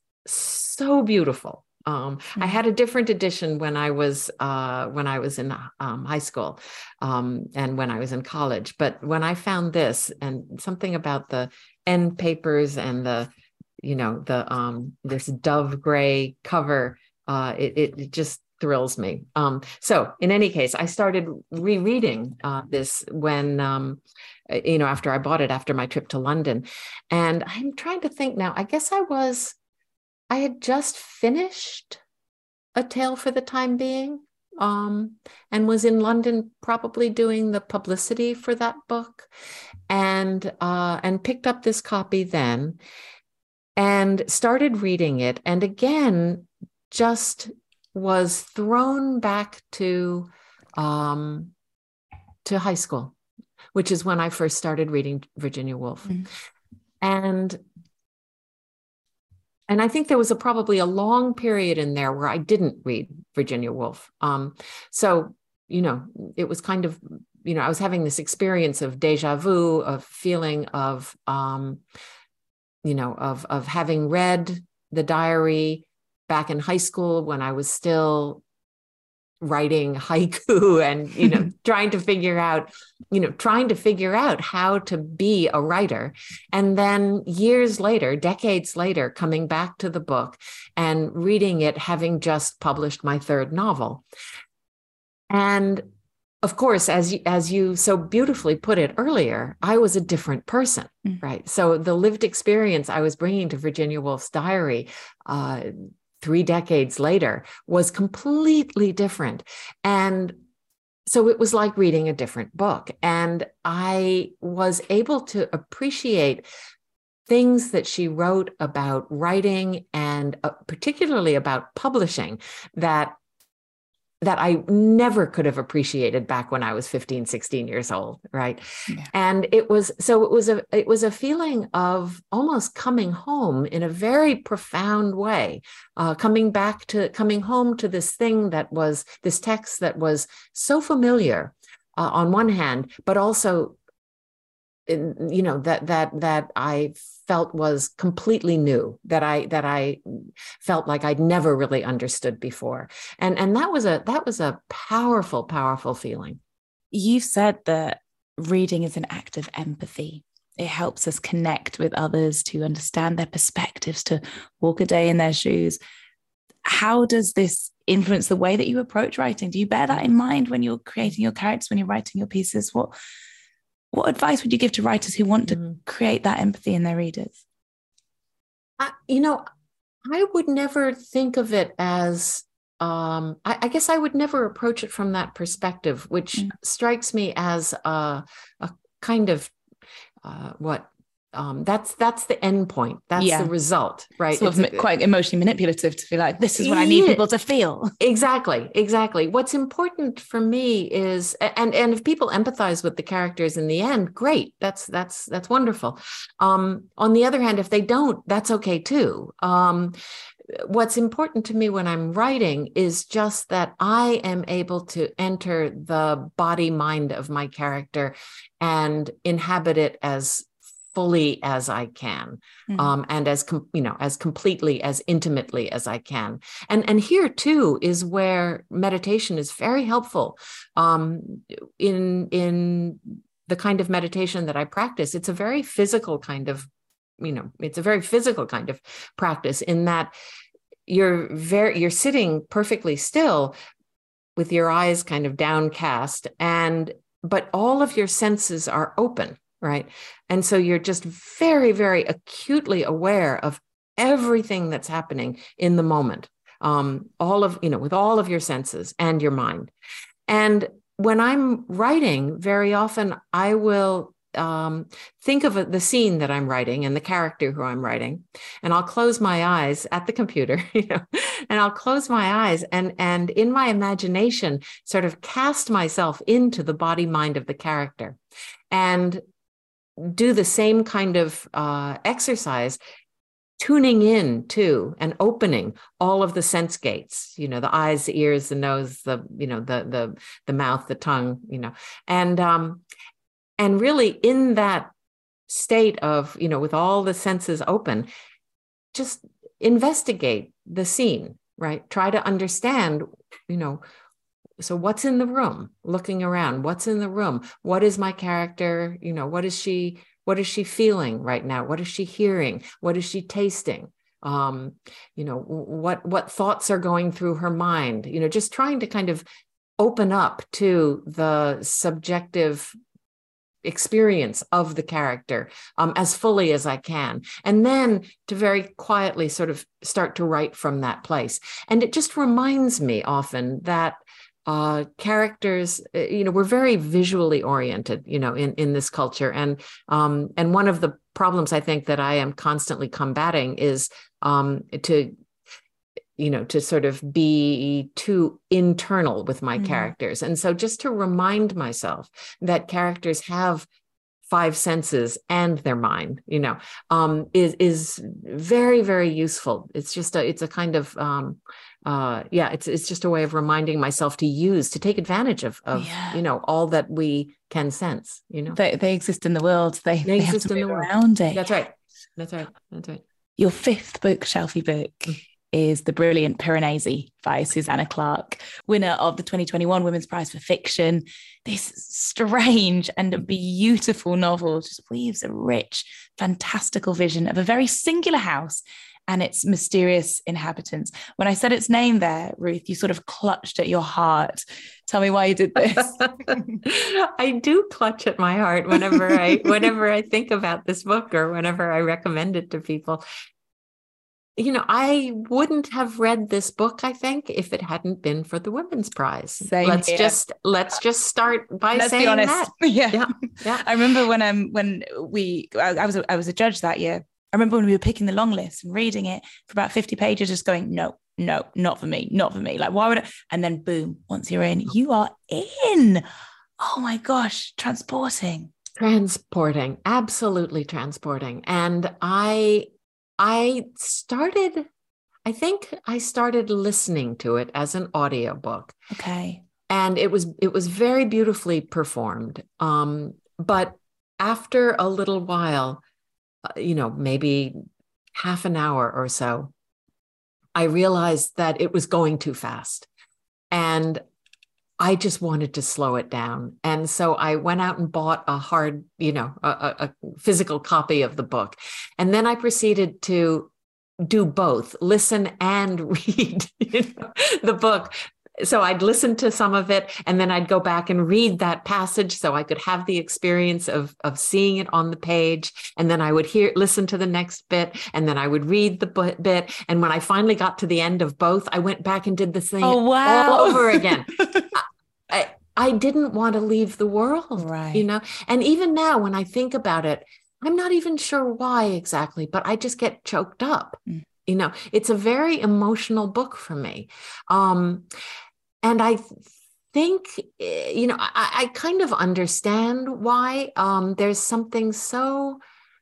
so beautiful. Um, mm-hmm. I had a different edition when I was uh, when I was in um, high school um, and when I was in college. But when I found this, and something about the end papers and the, you know, the um, this dove gray cover, uh, it, it, it just thrills me. Um, so in any case, I started rereading uh, this when um, you know, after I bought it, after my trip to London. And I'm trying to think now, I guess I was, I had just finished A Tale for the Time Being, um, and was in London probably doing the publicity for that book, and uh, and picked up this copy then and started reading it. And again, just was thrown back to um, to high school, which is when I first started reading Virginia Woolf. Mm-hmm. And And I think there was a, probably a long period in there where I didn't read Virginia Woolf. Um, so, you know, it was kind of, you know, I was having this experience of deja vu, of feeling of, um, you know, of, of having read the diary back in high school when I was still writing haiku and, you know, trying to figure out, you know, trying to figure out how to be a writer. And then years later, decades later, coming back to the book and reading it, having just published my third novel. And of course, as you, as you so beautifully put it earlier, I was a different person, mm. right? So the lived experience I was bringing to Virginia Woolf's diary, uh, three decades later, was completely different. And so it was like reading a different book. And I was able to appreciate things that she wrote about writing and uh, particularly about publishing that that I never could have appreciated back when I was fifteen, sixteen years old, right? Yeah. And it was, so it was a, it was a feeling of almost coming home in a very profound way, uh, coming back to, coming home to this thing that was, this text that was so familiar uh, on one hand, but also, you know, that, that, that I felt was completely new, that I, that I felt like I'd never really understood before. And, and that was a, that was a powerful, powerful feeling. You've said that reading is an act of empathy. It helps us connect with others, to understand their perspectives, to walk a day in their shoes. How does this influence the way that you approach writing? Do you bear that in mind when you're creating your characters, when you're writing your pieces? What, What advice would you give to writers who want to mm. create that empathy in their readers? Uh, you know, I would never think of it as, um, I, I guess I would never approach it from that perspective, which mm. strikes me as a, a kind of uh, what, um, that's that's the end point. That's yeah. the result, right? Sort it's of a, quite emotionally manipulative to feel like, this is what I need people to feel. Exactly, exactly. What's important for me is, and and if people empathize with the characters in the end, great. That's that's that's wonderful. Um, on the other hand, if they don't, that's okay too. Um, what's important to me when I'm writing is just that I am able to enter the body mind of my character and inhabit it as fully as I can, mm-hmm. um, and as com- you know, as completely, as intimately as I can. And and here too is where meditation is very helpful. Um, in in the kind of meditation that I practice, it's a very physical kind of, you know, it's a very physical kind of practice in that you're very you're sitting perfectly still with your eyes kind of downcast, and but all of your senses are open. Right. And so you're just very, very acutely aware of everything that's happening in the moment, um, all of, you know, with all of your senses and your mind. And when I'm writing, very often I will um, think of a, the scene that I'm writing and the character who I'm writing, and I'll close my eyes at the computer, you know, and I'll close my eyes and, and in my imagination, sort of cast myself into the body mind of the character and do the same kind of uh, exercise, tuning in to and opening all of the sense gates, you know, the eyes, the ears, the nose, the, you know, the, the, the mouth, the tongue, you know, and, um, and really in that state of, you know, with all the senses open, just investigate the scene, right? Try to understand, you know, so what's in the room, looking around, what's in the room? What is my character? You know, what is she, what is she feeling right now? What is she hearing? What is she tasting? Um, you know, what, what thoughts are going through her mind? You know, just trying to kind of open up to the subjective experience of the character um, as fully as I can. And then to very quietly sort of start to write from that place. And it just reminds me often that uh, characters, you know, we're very visually oriented, you know, in, in this culture. And, um, and one of the problems I think that I am constantly combating is um, to you know, to sort of be too internal with my mm-hmm. characters. And so just to remind myself that characters have five senses and their mind, you know, um, is, is very, very useful. It's just a, it's a kind of, um, uh, yeah, it's, it's just a way of reminding myself to use, to take advantage of, of yeah. you know, all that we can sense, you know. They, they exist in the world. They, they, they exist have to in move the world. Around it. That's right. That's right. That's right. Your fifth bookshelfy book mm. is The Brilliant Piranesi by Susanna Clarke, winner of the twenty twenty-one Women's Prize for Fiction. This strange and beautiful novel just weaves a rich, fantastical vision of a very singular house and its mysterious inhabitants. When I said its name there, Ruth, you sort of clutched at your heart. Tell me why you did this. I do clutch at my heart whenever I whenever I think about this book or whenever I recommend it to people. You know, I wouldn't have read this book, I think, if it hadn't been for the Women's Prize. Same let's here. just let's just start by let's saying be honest. that. Yeah. yeah, yeah. I remember when um when we I, I was a, I was a judge that year. I remember when we were picking the long list and reading it for about fifty pages, just going, no, no, not for me, not for me. Like, why would I? And then boom, once you're in, you are in. Oh my gosh, transporting. Transporting, absolutely transporting. And I. I started, I think I started listening to it as an audiobook. Okay. And it was, it was very beautifully performed. Um, but after a little while, uh, you know, maybe half an hour or so, I realized that it was going too fast. And I just wanted to slow it down. And so I went out and bought a hard, you know, a, a physical copy of the book. And then I proceeded to do both, listen and read you know, the book. So I'd listen to some of it and then I'd go back and read that passage so I could have the experience of, of seeing it on the page. And then I would hear, listen to the next bit, and then I would read the bit. And when I finally got to the end of both, I went back and did the thing oh, wow. all over again. I, I didn't want to leave the world, right. you know, and even now when I think about it, I'm not even sure why exactly, but I just get choked up. Mm. You know, it's a very emotional book for me. Um, and I think, you know, I, I kind of understand why. Um, there's something so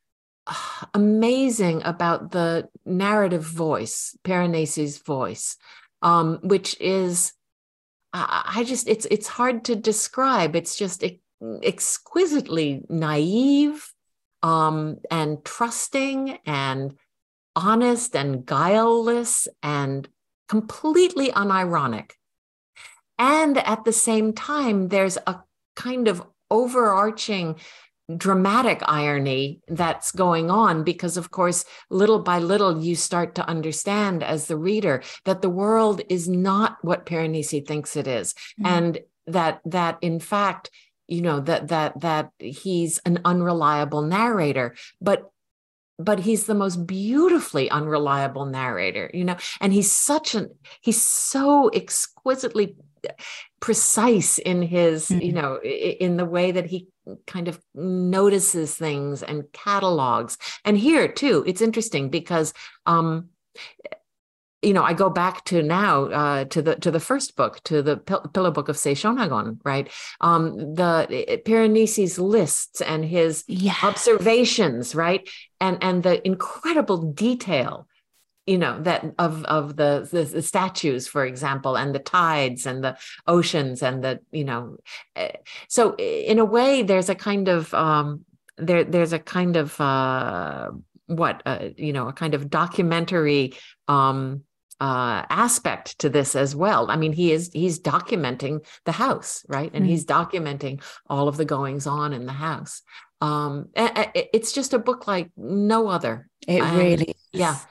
amazing about the narrative voice, Piranesi's voice, um, which is, I just, it's, it's hard to describe. It's just exquisitely naive, um, and trusting and honest and guileless and completely unironic. And at the same time, there's a kind of overarching dramatic irony that's going on because, of course, little by little, you start to understand as the reader that the world is not what Piranesi thinks it is. Mm-hmm. And that, that in fact, you know, that, that, that he's an unreliable narrator, but but he's the most beautifully unreliable narrator, you know, and he's such an, he's so exquisitely precise in his, mm-hmm. you know, in the way that he kind of notices things and catalogs. And here too, it's interesting because, um, you know, I go back to now uh, to the to the first book, to the Pillow Book of Seishonagon, right? Um, the Piranesi's lists and his yeah. observations, right, and and the incredible detail, you know, that of of the, the the statues, for example, and the tides and the oceans and the, you know, so in a way, there's a kind of um, there there's a kind of uh, what uh, you know, a kind of documentary um, uh, aspect to this as well. I mean, he is he's documenting the house, right, and mm-hmm. he's documenting all of the goings on in the house. Um, it's just a book like no other. It and, really is. Yeah.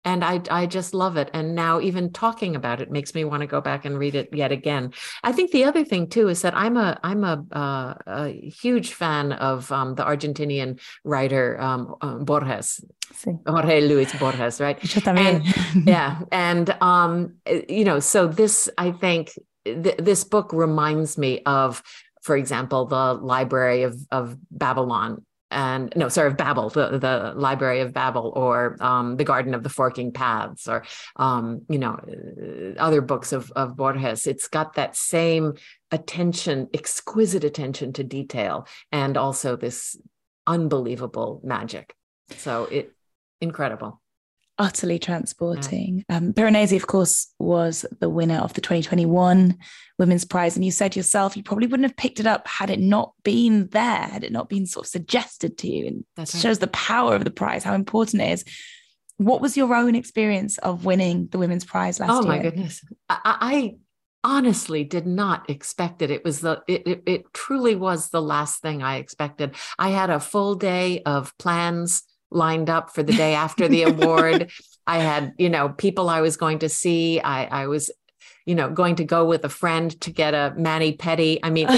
And I, I just love it. And now even talking about it makes me want to go back and read it yet again. I think the other thing too is that I'm a I'm a, uh, a huge fan of um, the Argentinian writer um, uh, Borges, sí. Jorge Luis Borges, right? And, yeah, and um, you know, so this I think th- this book reminds me of, for example, the Library of of Babylon. And no, sorry, of Babel, the, the Library of Babel, or um, The Garden of the Forking Paths, or, um, you know, other books of, of Borges. It's got that same attention, exquisite attention to detail, and also this unbelievable magic. So it, incredible. Utterly transporting. Yeah. Um, Piranesi, of course, was the winner of the twenty twenty-one Women's Prize. And you said yourself, you probably wouldn't have picked it up had it not been there, had it not been sort of suggested to you. And that shows the power of the prize, how important it is. What was your own experience of winning the Women's Prize last year? Oh, my goodness. I, I honestly did not expect it. It was the, it, it, it truly was the last thing I expected. I had a full day of plans lined up for the day after the award. I had, you know, people I was going to see. I, I was, you know, going to go with a friend to get a mani-pedi. I mean,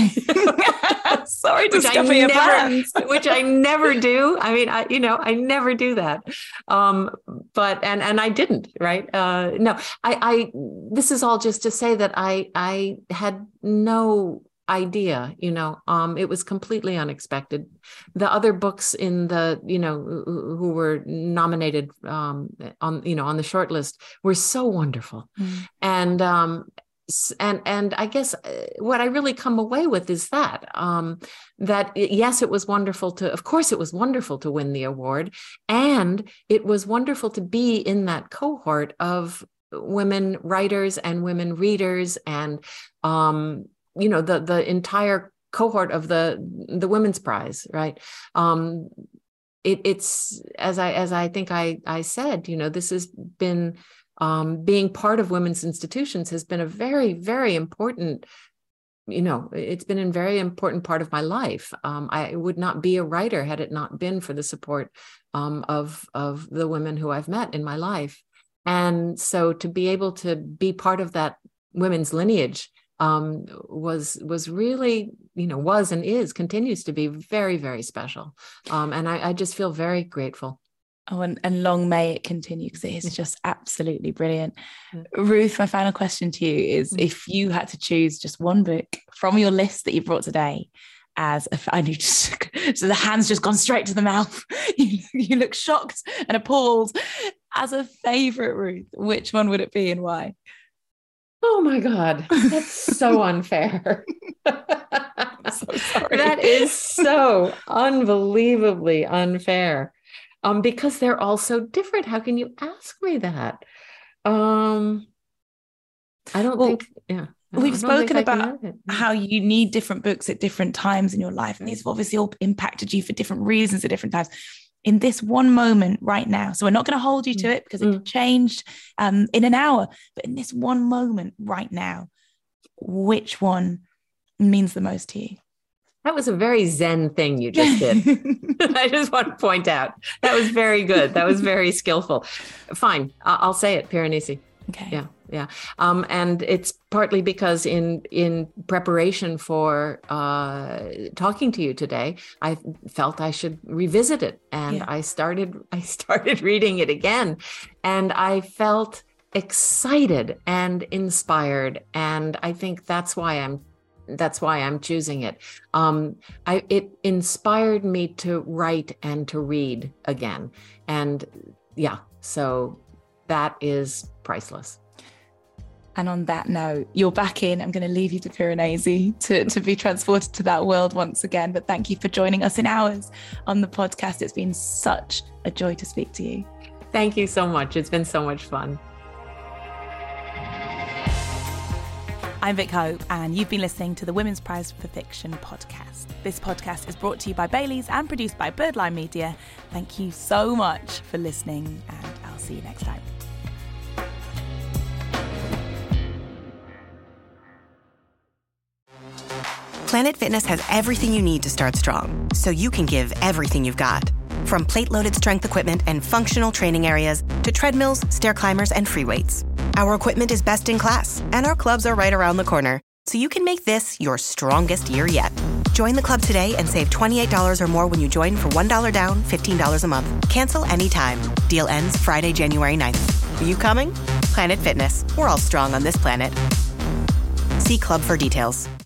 sorry to which stop I your never, plans. which I never do. I mean, I, you know, I never do that. Um, but, and, and I didn't, right? Uh, no, I, I, this is all just to say that I, I had no idea, you know, um, it was completely unexpected. The other books in the, you know, who, who were nominated um, on, you know, on the short list were so wonderful. Mm. And, um, and, and I guess what I really come away with is that, um, that yes, it was wonderful to, of course it was wonderful to win the award. And it was wonderful to be in that cohort of women writers and women readers, and, um, you know, the, the entire cohort of the, the Women's Prize, right? Um, it, it's, as I, as I think I, I said, you know, this has been, um, being part of women's institutions has been a very, very important, you know, it's been a very important part of my life. Um, I would not be a writer had it not been for the support um, of, of the women who I've met in my life. And so to be able to be part of that women's lineage um, was, was really, you know, was and is, continues to be very, very special. Um, and I, I just feel very grateful. Oh, and, and long may it continue, because it is just absolutely brilliant. Ruth, my final question to you is, if you had to choose just one book from your list that you brought today as a, I need just, so the hand's just gone straight to the mouth. You, you look shocked and appalled. As a favorite, Ruth, which one would it be and why? Oh my God, that's so unfair. I'm so sorry. That is so unbelievably unfair. Um, because they're all so different. How can you ask me that? Um, I don't well, think, yeah. We've spoken about how you need different books at different times in your life. And these have obviously all impacted you for different reasons at different times. In this one moment right now, so we're not going to hold you to it because it mm. changed um, in an hour, but in this one moment right now, which one means the most to you? That was a very Zen thing you just did. I just want to point out that was very good. That was very skillful. Fine. I'll say it, Piranesi. Okay. Yeah. Yeah. Um, and it's partly because in, in preparation for uh, talking to you today, I felt I should revisit it. And yeah. I started, I started reading it again, and I felt excited and inspired. And I think that's why I'm That's why I'm choosing it. Um, I, it inspired me to write and to read again. And yeah, so that is priceless. And on that note, you're back in. I'm going to leave you to Piranesi to, to be transported to that world once again. But thank you for joining us in hours on the podcast. It's been such a joy to speak to you. Thank you so much. It's been so much fun. I'm Vic Hope, and you've been listening to the Women's Prize for Fiction podcast. This podcast is brought to you by Baileys and produced by Birdline Media. Thank you so much for listening, and I'll see you next time. Planet Fitness has everything you need to start strong, so you can give everything you've got. From plate-loaded strength equipment and functional training areas to treadmills, stair climbers, and free weights. Our equipment is best in class, and our clubs are right around the corner, so you can make this your strongest year yet. Join the club today and save twenty-eight dollars or more when you join for one dollar down, fifteen dollars a month. Cancel anytime. Deal ends Friday, January ninth. Are you coming? Planet Fitness. We're all strong on this planet. See club for details.